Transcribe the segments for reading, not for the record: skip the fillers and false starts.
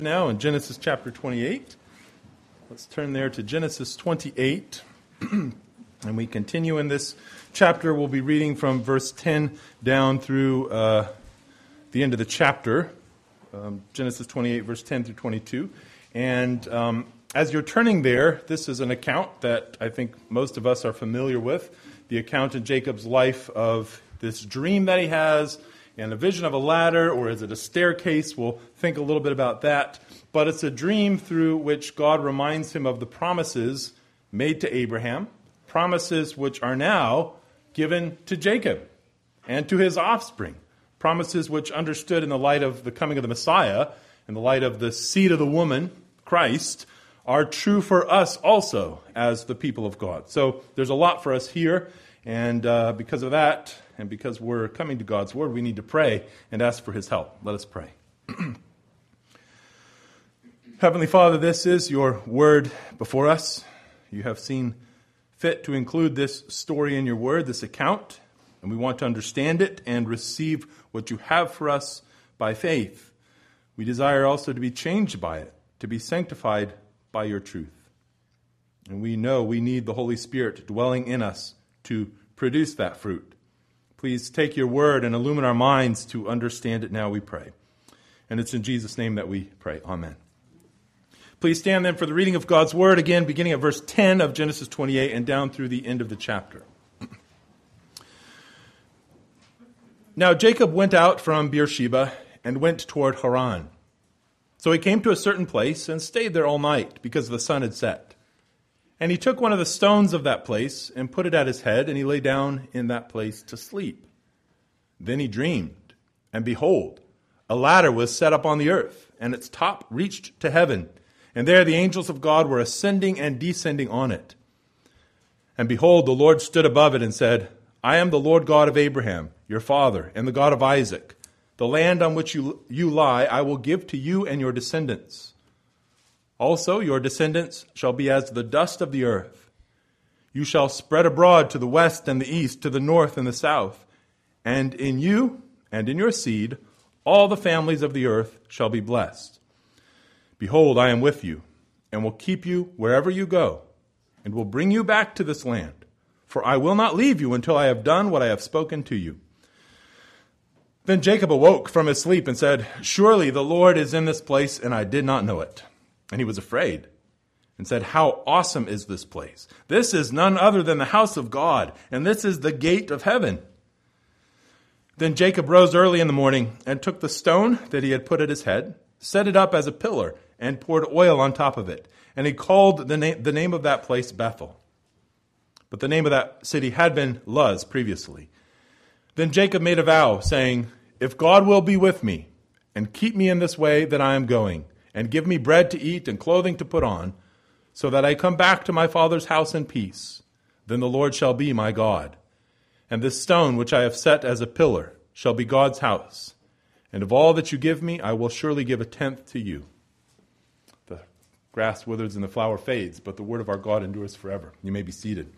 Now in Genesis chapter 28. Let's turn there to Genesis 28. And we continue in this chapter. We'll be reading from verse 10 down through the end of the chapter. Genesis 28, verse 10 through 22. And as you're turning there, this is an account that I think most of us are familiar with. The account in Jacob's life of this dream that he has, and a vision of a ladder, or is it a staircase? We'll think a little bit about that. But it's a dream through which God reminds him of the promises made to Abraham, promises which are now given to Jacob and to his offspring, promises which, understood in the light of the coming of the Messiah, in the light of the seed of the woman, Christ, are true for us also as the people of God. So there's a lot for us here, and because of that, and because we're coming to God's Word, we need to pray and ask for His help. Let us pray. Heavenly Father, this is your Word before us. You have seen fit to include this story in your Word, this account, and we want to understand it and receive what you have for us by faith. We desire also to be changed by it, to be sanctified by your truth. And we know we need the Holy Spirit dwelling in us to produce that fruit. Please take your word and illumine our minds to understand it now, we pray. And it's in Jesus' name that we pray. Amen. Please stand then for the reading of God's word, again beginning at verse 10 of Genesis 28 and down through the end of the chapter. Now Jacob went out from Beersheba and went toward Haran. So he came to a certain place and stayed there all night because the sun had set. And he took one of the stones of that place and put it at his head, and he lay down in that place to sleep. Then he dreamed, and behold, a ladder was set up on the earth, and its top reached to heaven. And there the angels of God were ascending and descending on it. And behold, the Lord stood above it and said, I am the Lord God of Abraham, your father, and the God of Isaac. The land on which you lie I will give to you and your descendants. Also your descendants shall be as the dust of the earth. You shall spread abroad to the west and the east, to the north and the south. And in you and in your seed all the families of the earth shall be blessed. Behold, I am with you, and will keep you wherever you go, and will bring you back to this land. For I will not leave you until I have done what I have spoken to you. Then Jacob awoke from his sleep and said, Surely the Lord is in this place, and I did not know it. And he was afraid and said, How awesome is this place! This is none other than the house of God, and this is the gate of heaven. Then Jacob rose early in the morning and took the stone that he had put at his head, set it up as a pillar, and poured oil on top of it. And he called the name of that place Bethel. But the name of that city had been Luz previously. Then Jacob made a vow, saying, If God will be with me, and keep me in this way that I am going, and give me bread to eat and clothing to put on, so that I come back to my father's house in peace, then the Lord shall be my God. And this stone which I have set as a pillar shall be God's house. And of all that you give me, I will surely give 1/10 to you. The grass withers and the flower fades, but the word of our God endures forever. You may be seated.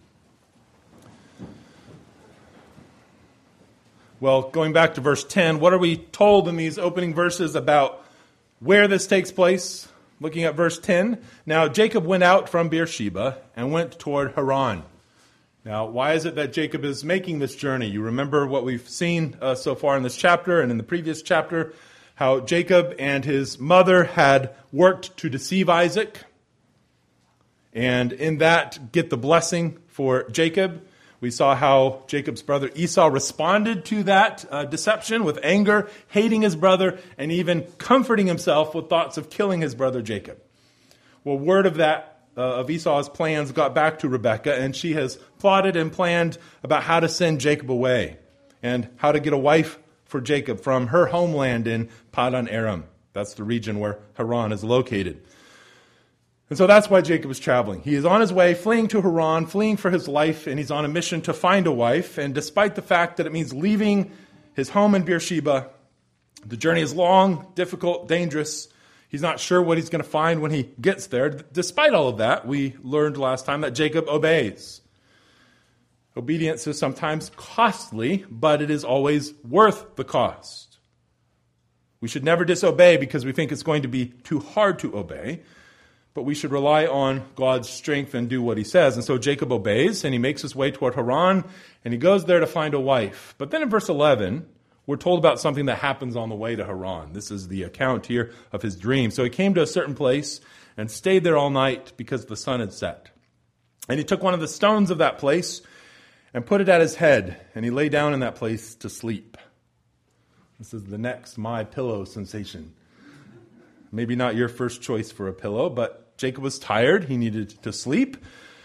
Well, going back to verse 10, what are we told in these opening verses about where this takes place? Looking at verse 10. Now Jacob went out from Beersheba and went toward Haran. Now, why is it that Jacob is making this journey? You remember what we've seen so far in this chapter and in the previous chapter, how Jacob and his mother had worked to deceive Isaac, and in that get the blessing for Jacob. We saw how Jacob's brother Esau responded to that deception with anger, hating his brother, and even comforting himself with thoughts of killing his brother Jacob. Well, word of that, of Esau's plans got back to Rebekah, and she has plotted and planned about how to send Jacob away and how to get a wife for Jacob from her homeland in Padan Aram. That's the region where Haran is located. And so that's why Jacob is traveling. He is on his way, fleeing to Haran, fleeing for his life, and he's on a mission to find a wife. And despite the fact that it means leaving his home in Beersheba, the journey is long, difficult, dangerous. He's not sure what he's going to find when he gets there. Despite all of that, we learned last time that Jacob obeys. Obedience is sometimes costly, but it is always worth the cost. We should never disobey because we think it's going to be too hard to obey, but we should rely on God's strength and do what he says. And so Jacob obeys, and he makes his way toward Haran, and he goes there to find a wife. But then in verse 11, we're told about something that happens on the way to Haran. This is the account here of his dream. So he came to a certain place and stayed there all night because the sun had set. And he took one of the stones of that place and put it at his head, and he lay down in that place to sleep. This is the next My Pillow sensation. Maybe not your first choice for a pillow, but Jacob was tired. He needed to sleep.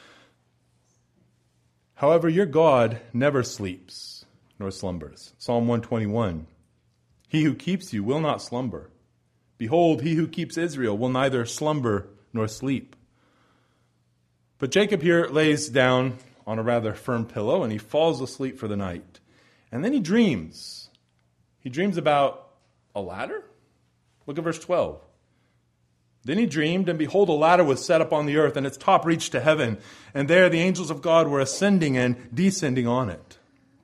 However, your God never sleeps nor slumbers. Psalm 121. He who keeps you will not slumber. Behold, he who keeps Israel will neither slumber nor sleep. But Jacob here lays down on a rather firm pillow, and he falls asleep for the night. And then he dreams. He dreams about a ladder? Look at verse 12. Then he dreamed, and behold, a ladder was set up on the earth, and its top reached to heaven. And there the angels of God were ascending and descending on it.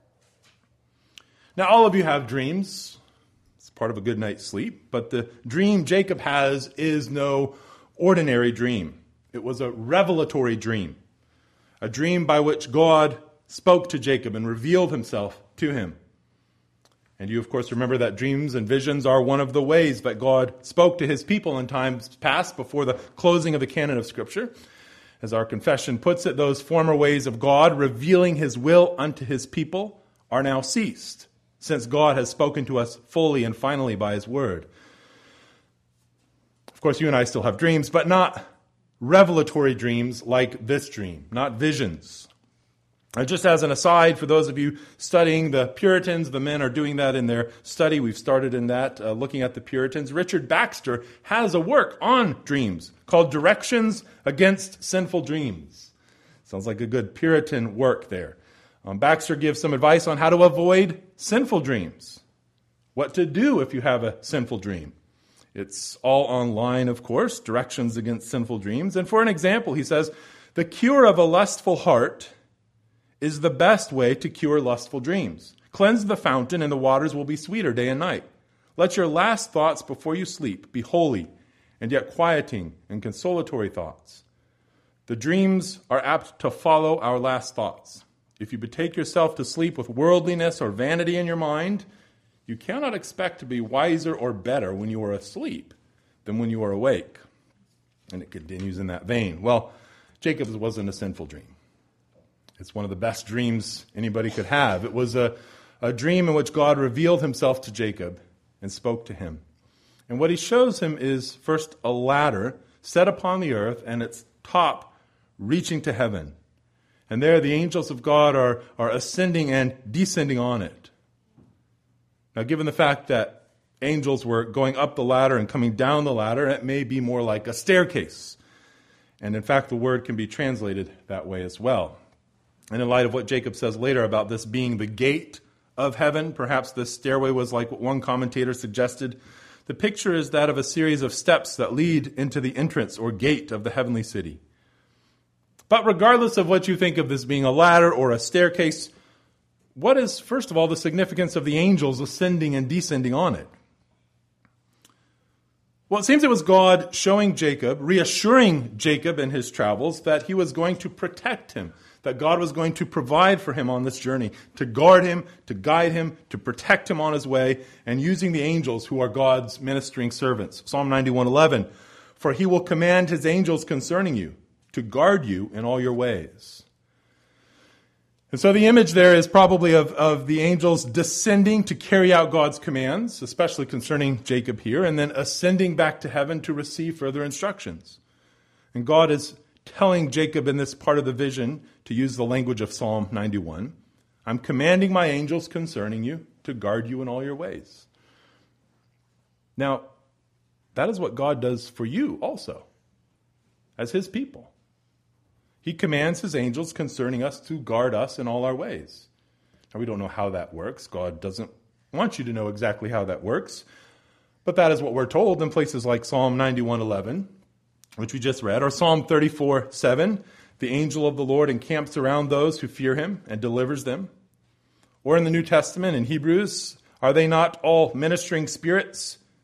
Now, all of you have dreams. It's part of a good night's sleep. But the dream Jacob has is no ordinary dream. It was a revelatory dream. A dream by which God spoke to Jacob and revealed himself to him. And you, of course, remember that dreams and visions are one of the ways that God spoke to his people in times past before the closing of the canon of Scripture. As our confession puts it, those former ways of God revealing his will unto his people are now ceased, since God has spoken to us fully and finally by his word. Of course, you and I still have dreams, but not revelatory dreams like this dream, not visions. Just as an aside, for those of you studying the Puritans, the men are doing that in their study. We've started in that, looking at the Puritans. Richard Baxter has a work on dreams called Directions Against Sinful Dreams. Sounds like a good Puritan work there. Baxter gives some advice on how to avoid sinful dreams. What to do if you have a sinful dream. It's all online, of course, Directions Against Sinful Dreams. And for an example, he says, the cure of a lustful heart is the best way to cure lustful dreams. Cleanse the fountain, and the waters will be sweeter day and night. Let your last thoughts before you sleep be holy, and yet quieting and consolatory thoughts. The dreams are apt to follow our last thoughts. If you betake yourself to sleep with worldliness or vanity in your mind, you cannot expect to be wiser or better when you are asleep than when you are awake. And it continues in that vein. Well, Jacob's wasn't a sinful dream. It's one of the best dreams anybody could have. It was a dream in which God revealed himself to Jacob and spoke to him. And what he shows him is first a ladder set upon the earth and its top reaching to heaven. And there the angels of God are ascending and descending on it. Now, given the fact that angels were going up the ladder and coming down the ladder, it may be more like a staircase. And in fact, the word can be translated that way as well. And in light of what Jacob says later about this being the gate of heaven, perhaps this stairway was like what one commentator suggested. The picture is that of a series of steps that lead into the entrance or gate of the heavenly city. But regardless of what you think of this being a ladder or a staircase, what is, first of all, the significance of the angels ascending and descending on it? Well, it seems it was God showing Jacob, reassuring Jacob in his travels that he was going to protect him, that God was going to provide for him on this journey, to guard him, to guide him, to protect him on his way, and using the angels who are God's ministering servants. Psalm 91:11, for he will command his angels concerning you, to guard you in all your ways. And so the image there is probably of the angels descending to carry out God's commands, especially concerning Jacob here, and then ascending back to heaven to receive further instructions. And God is telling Jacob in this part of the vision, to use the language of Psalm 91, I'm commanding my angels concerning you to guard you in all your ways. Now, that is what God does for you also, as his people. He commands his angels concerning us to guard us in all our ways. Now, we don't know how that works. God doesn't want you to know exactly how that works. But that is what we're told in places like Psalm 91:11, which we just read, or Psalm 34:7, the angel of the Lord encamps around those who fear him and delivers them. Or in the New Testament, in Hebrews, are they not all ministering spirits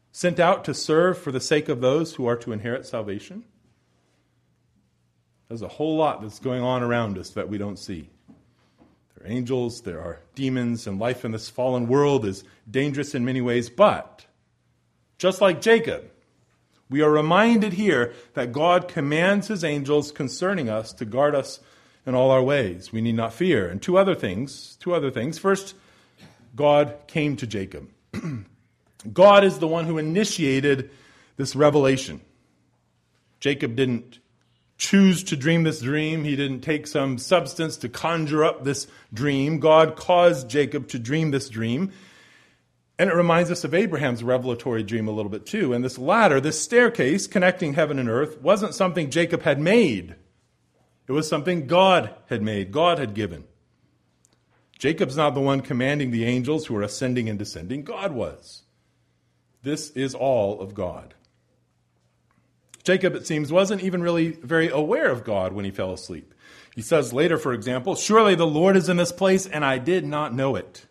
sent out to serve for the sake of those who are to inherit salvation? There's a whole lot that's going on around us that we don't see. There are angels, there are demons, and life in this fallen world is dangerous in many ways. But, just like Jacob, we are reminded here that God commands his angels concerning us to guard us in all our ways. We need not fear. And two other things. First, God came to Jacob. God is the one who initiated this revelation. Jacob didn't choose to dream this dream. He didn't take some substance to conjure up this dream. God caused Jacob to dream this dream. And it reminds us of Abraham's revelatory dream a little bit too. And this ladder, this staircase connecting heaven and earth, wasn't something Jacob had made. It was something God had made, God had given. Jacob's not the one commanding the angels who are ascending and descending. God was. This is all of God. Jacob, it seems, wasn't even really very aware of God when he fell asleep. He says later, for example, "Surely the Lord is in this place, and I did not know it."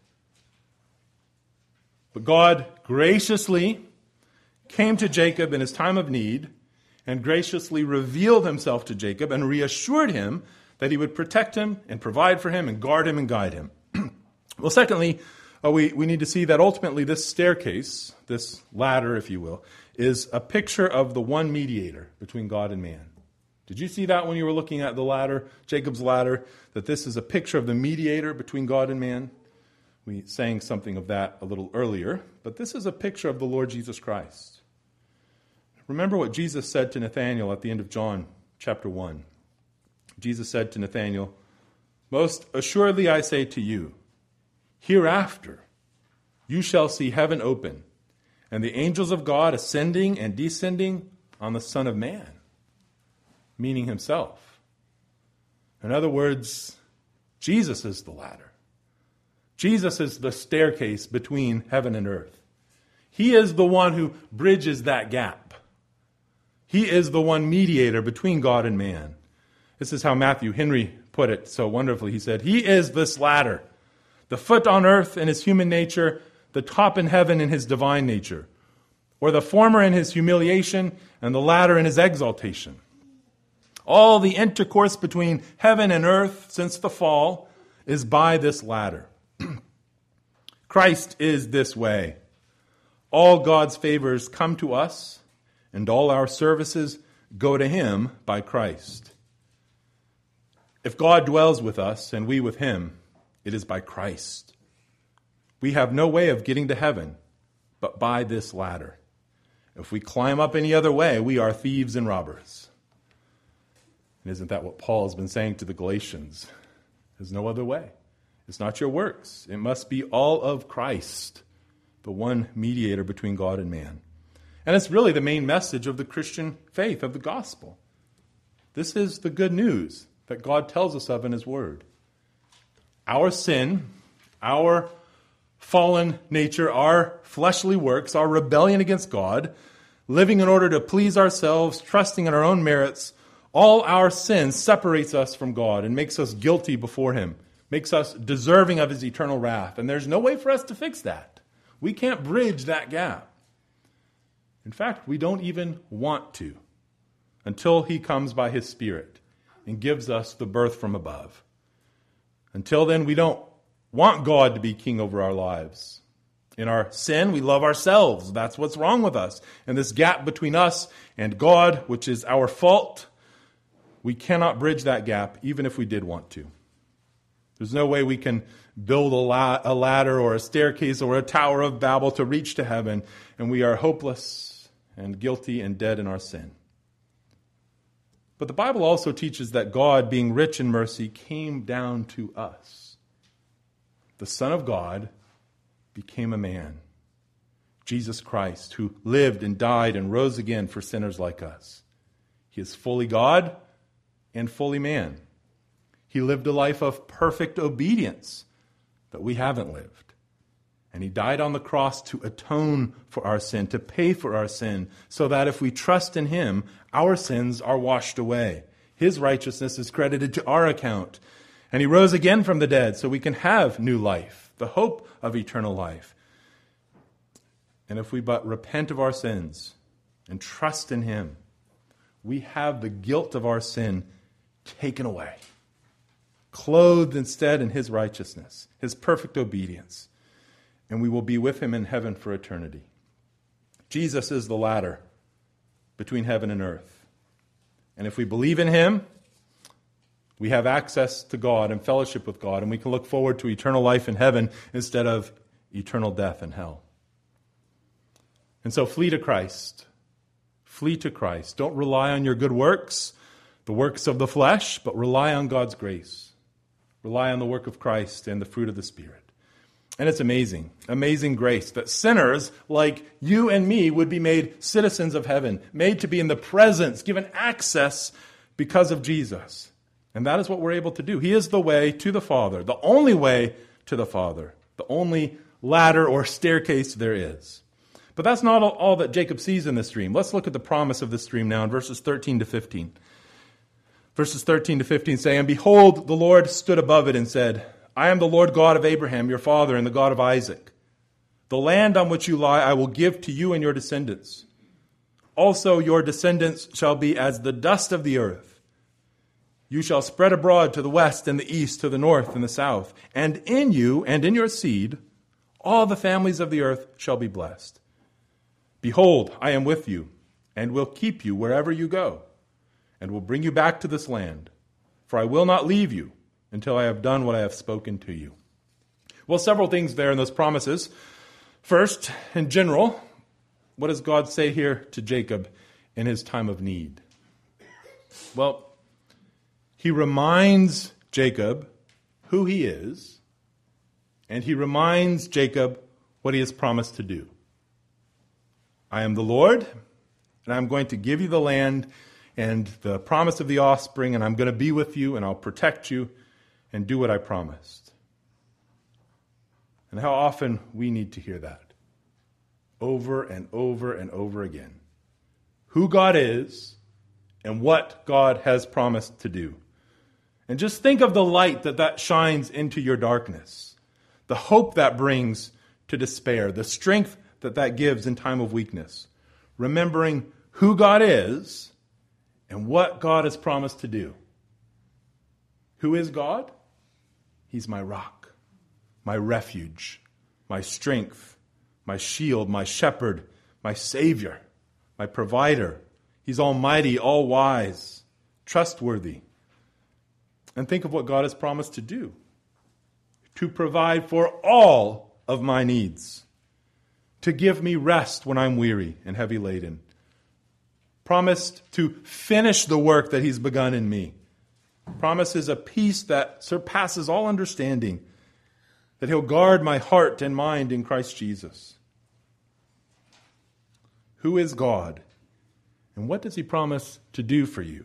But God graciously came to Jacob in his time of need and graciously revealed himself to Jacob and reassured him that he would protect him and provide for him and guard him and guide him. Well, secondly, we need to see that ultimately this staircase, this ladder, if you will, is a picture of the one mediator between God and man. Did you see that when you were looking at the ladder, Jacob's ladder, that this is a picture of the mediator between God and man? We sang something of that a little earlier, but this is a picture of the Lord Jesus Christ. Remember what Jesus said to Nathanael at the end of John chapter 1. Jesus said to Nathanael, "Most assuredly I say to you, hereafter you shall see heaven open, and the angels of God ascending and descending on the Son of Man," meaning himself. In other words, Jesus is the ladder. Jesus is the staircase between heaven and earth. He is the one who bridges that gap. He is the one mediator between God and man. This is how Matthew Henry put it so wonderfully. He said, "He is this ladder, the foot on earth in his human nature, the top in heaven in his divine nature, or the former in his humiliation and the latter in his exaltation. All the intercourse between heaven and earth since the fall is by this ladder. Christ is this way. All God's favors come to us, and all our services go to him by Christ. If God dwells with us and we with him, it is by Christ. We have no way of getting to heaven but by this ladder. If we climb up any other way, we are thieves and robbers." And isn't that what Paul has been saying to the Galatians? There's no other way. It's not your works. It must be all of Christ, the one mediator between God and man. And it's really the main message of the Christian faith, of the gospel. This is the good news that God tells us of in his word. Our sin, our fallen nature, our fleshly works, our rebellion against God, living in order to please ourselves, trusting in our own merits, all our sin separates us from God and makes us guilty before him, makes us deserving of his eternal wrath. And there's no way for us to fix that. We can't bridge that gap. In fact, we don't even want to until he comes by his Spirit and gives us the birth from above. Until then, we don't want God to be king over our lives. In our sin, we love ourselves. That's what's wrong with us. And this gap between us and God, which is our fault, we cannot bridge that gap even if we did want to. There's no way we can build a ladder or a staircase or a tower of Babel to reach to heaven, and we are hopeless and guilty and dead in our sin. But the Bible also teaches that God, being rich in mercy, came down to us. The Son of God became a man, Jesus Christ, who lived and died and rose again for sinners like us. He is fully God and fully man. He lived a life of perfect obedience that we haven't lived. And he died on the cross to atone for our sin, to pay for our sin, so that if we trust in him, our sins are washed away. His righteousness is credited to our account. And he rose again from the dead so we can have new life, the hope of eternal life. And if we but repent of our sins and trust in him, we have the guilt of our sin taken away, clothed instead in his righteousness, his perfect obedience, and we will be with him in heaven for eternity. Jesus is the ladder between heaven and earth. And if we believe in him, we have access to God and fellowship with God, and we can look forward to eternal life in heaven instead of eternal death in hell. And so flee to Christ. Flee to Christ. Don't rely on your good works, the works of the flesh, but rely on God's grace. Rely on the work of Christ and the fruit of the Spirit. And it's amazing, amazing grace that sinners like you and me would be made citizens of heaven, made to be in the presence, given access because of Jesus. And that is what we're able to do. He is the way to the Father, the only way to the Father, the only ladder or staircase there is. But that's not all that Jacob sees in this dream. Let's look at the promise of this dream now in verses 13 to 15. Verses 13 to 15 say, "And behold, the Lord stood above it and said, I am the Lord God of Abraham, your father, and the God of Isaac. The land on which you lie I will give to you and your descendants. Also your descendants shall be as the dust of the earth. You shall spread abroad to the west and the east, to the north and the south. And in you and in your seed all the families of the earth shall be blessed. Behold, I am with you, and will keep you wherever you go, and will bring you back to this land. For I will not leave you until I have done what I have spoken to you." Well, several things there in those promises. First, in general, what does God say here to Jacob in his time of need? Well, he reminds Jacob who he is, and he reminds Jacob what he has promised to do. I am the Lord, and I'm going to give you the land and the promise of the offspring, and I'm going to be with you, and I'll protect you, and do what I promised. And how often we need to hear that. Over and over and over again. Who God is, and what God has promised to do. And just think of the light that shines into your darkness. The hope that brings to despair. The strength that gives in time of weakness. Remembering who God is and what God has promised to do. Who is God? He's my rock, my refuge, my strength, my shield, my shepherd, my savior, my provider. He's almighty, all-wise, trustworthy. And think of what God has promised to do. To provide for all of my needs. To give me rest when I'm weary and heavy laden. Promised to finish the work that he's begun in me. Promises a peace that surpasses all understanding. That he'll guard my heart and mind in Christ Jesus. Who is God? And what does he promise to do for you?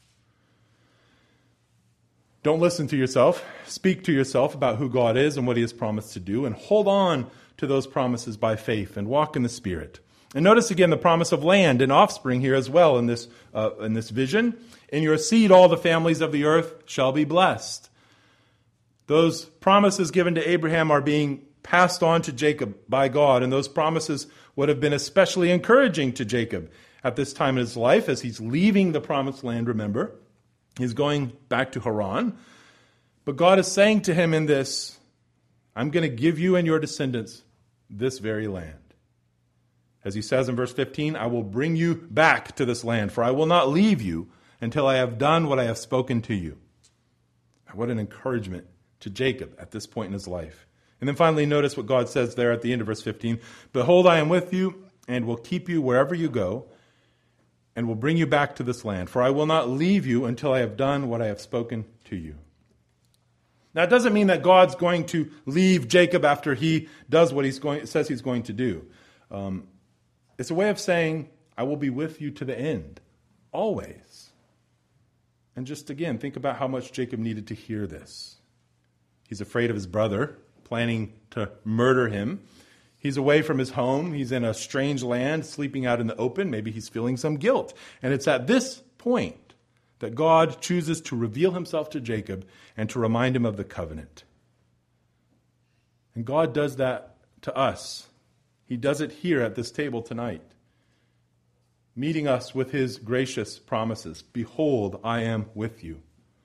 Don't listen to yourself. Speak to yourself about who God is and what he has promised to do. And hold on to those promises by faith and walk in the Spirit. And notice again the promise of land and offspring here as well in this vision. In your seed all the families of the earth shall be blessed. Those promises given to Abraham are being passed on to Jacob by God. And those promises would have been especially encouraging to Jacob at this time in his life as he's leaving the promised land, remember. He's going back to Haran. But God is saying to him in this, I'm going to give you and your descendants this very land. As he says in verse 15, I will bring you back to this land, for I will not leave you until I have done what I have spoken to you. What an encouragement to Jacob at this point in his life. And then finally, notice what God says there at the end of verse 15. Behold, I am with you and will keep you wherever you go and will bring you back to this land. For I will not leave you until I have done what I have spoken to you. Now, it doesn't mean that God's going to leave Jacob after he does what says he's going to do. It's a way of saying, I will be with you to the end, always. And just again, think about how much Jacob needed to hear this. He's afraid of his brother, planning to murder him. He's away from his home. He's in a strange land, sleeping out in the open. Maybe he's feeling some guilt. And it's at this point that God chooses to reveal himself to Jacob and to remind him of the covenant. And God does that to us. He does it here at this table tonight, meeting us with his gracious promises. Behold, I am with you.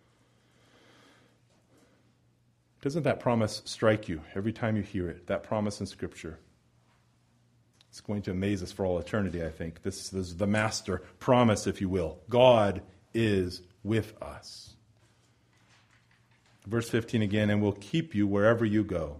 Doesn't that promise strike you every time you hear it, that promise in Scripture? It's going to amaze us for all eternity, I think. This is the master promise, if you will. God is with us. Verse 15 again, and will keep you wherever you go.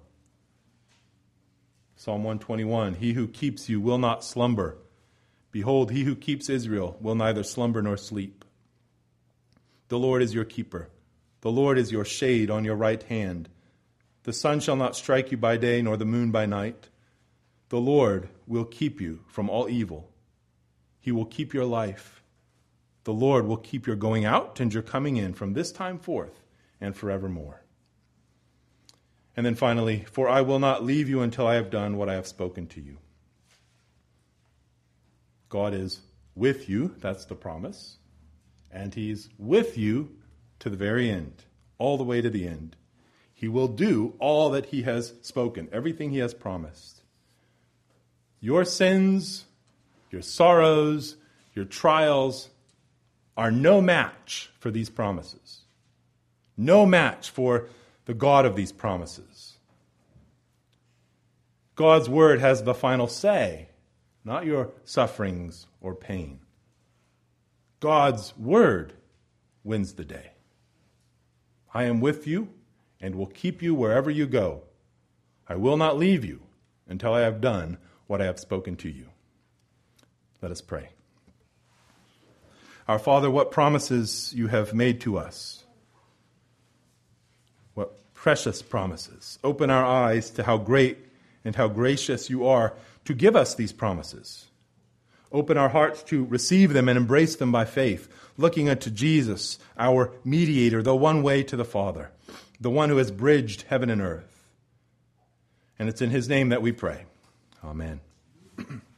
Psalm 121, he who keeps you will not slumber. Behold, he who keeps Israel will neither slumber nor sleep. The Lord is your keeper. The Lord is your shade on your right hand. The sun shall not strike you by day, nor the moon by night. The Lord will keep you from all evil. He will keep your life. The Lord will keep your going out and your coming in from this time forth and forevermore. And then finally, for I will not leave you until I have done what I have spoken to you. God is with you, that's the promise, and he's with you to the very end, all the way to the end. He will do all that he has spoken, everything he has promised. Your sins, your sorrows, your trials are no match for these promises. No match for the God of these promises. God's word has the final say, not your sufferings or pain. God's word wins the day. I am with you and will keep you wherever you go. I will not leave you until I have done what I have spoken to you. Let us pray. Our Father, what promises you have made to us. What precious promises. Open our eyes to how great and how gracious you are to give us these promises. Open our hearts to receive them and embrace them by faith, looking unto Jesus, our mediator, the one way to the Father, the one who has bridged heaven and earth. And it's in his name that we pray. Amen.